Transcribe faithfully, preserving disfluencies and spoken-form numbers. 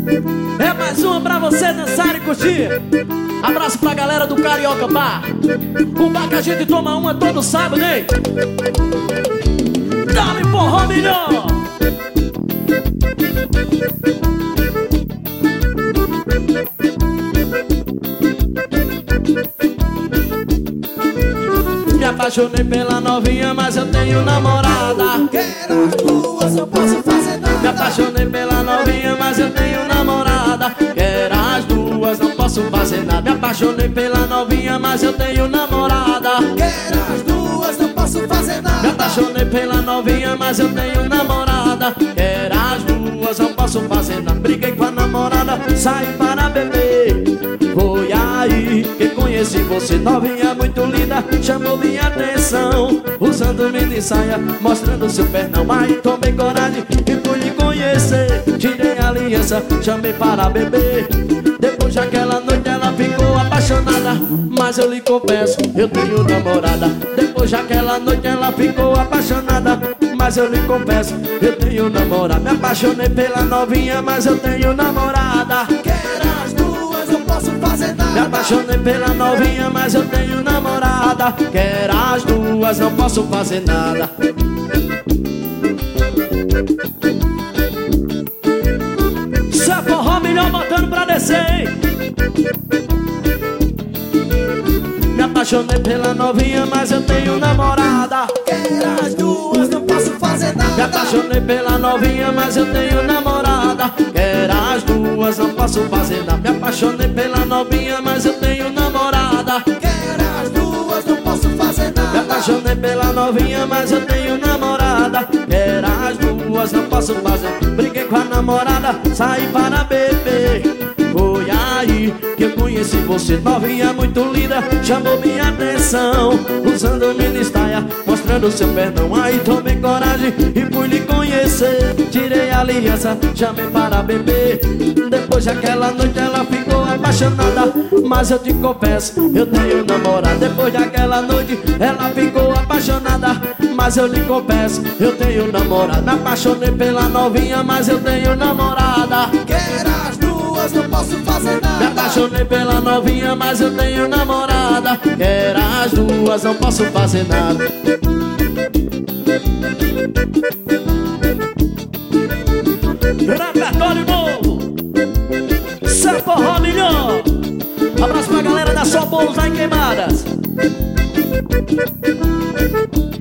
É mais uma pra você dançar e curtir. Abraço pra galera do Carioca Bar, o bar que a gente toma uma todo sábado, hein? Dá-lhe porró melhor. Me apaixonei pela novinha, mas eu tenho namorada. Quero as duas, não posso fazer nada. Me apaixonei pela novinha, mas eu tenho namorada. Quero as duas, não posso fazer nada. Me apaixonei pela novinha, mas eu tenho namorada. Quero as duas, não posso fazer nada. Me apaixonei pela novinha, mas eu tenho namorada. Quero as duas, não posso fazer nada. Briguei com a namorada, saí para beber. Foi aí que conheci você, novinha muito linda, chamou minha atenção. Usando mini saia, mostrando seu pernão. Aí tomei coragem e fui lhe conhecer. Tirei a aliança, chamei para beber. Depois daquela noite ela ficou apaixonada, mas eu lhe confesso, eu tenho namorada. Depois daquela noite ela ficou apaixonada, mas eu lhe confesso, eu tenho namorada. Me apaixonei pela novinha, mas eu tenho namorada. Quero as duas, não posso fazer nada. Me apaixonei pela novinha, mas eu tenho namorada. Quero as duas, não posso fazer nada. Isso é forró melhor botando pra descer, hein? Me apaixonei pela novinha, mas eu tenho namorada. Quero as duas, não posso fazer nada. Me apaixonei pela novinha, mas eu tenho namorada. Quero as duas, não posso fazer nada. Me apaixonei pela novinha, mas eu tenho namorada. Quero as duas, não posso fazer nada. Me apaixonei pela novinha, mas eu tenho namorada. Quero as duas, não posso fazer. Briguei com a namorada, saí para beber. Foi aí que eu conheci você, novinha muito linda, chamou minha atenção. Usando mini saia, mostrando seu perdão. Aí tomei coragem e fui lhe conhecer. Tirei a aliança, chamei para beber. Depois daquela noite ela ficou apaixonada, mas eu te confesso, eu tenho namorada. Depois daquela noite ela ficou apaixonada, mas eu lhe confesso, eu tenho namorada. Me apaixonei pela novinha, mas eu tenho namorada. Quero as duas, não posso fazer nada. Me apaixonei pela novinha, mas eu tenho namorada. Quero as duas, não posso fazer nada. Repertório novo, isso é forró melhor. Abraço pra galera da Só Bolos lá em Queimadas.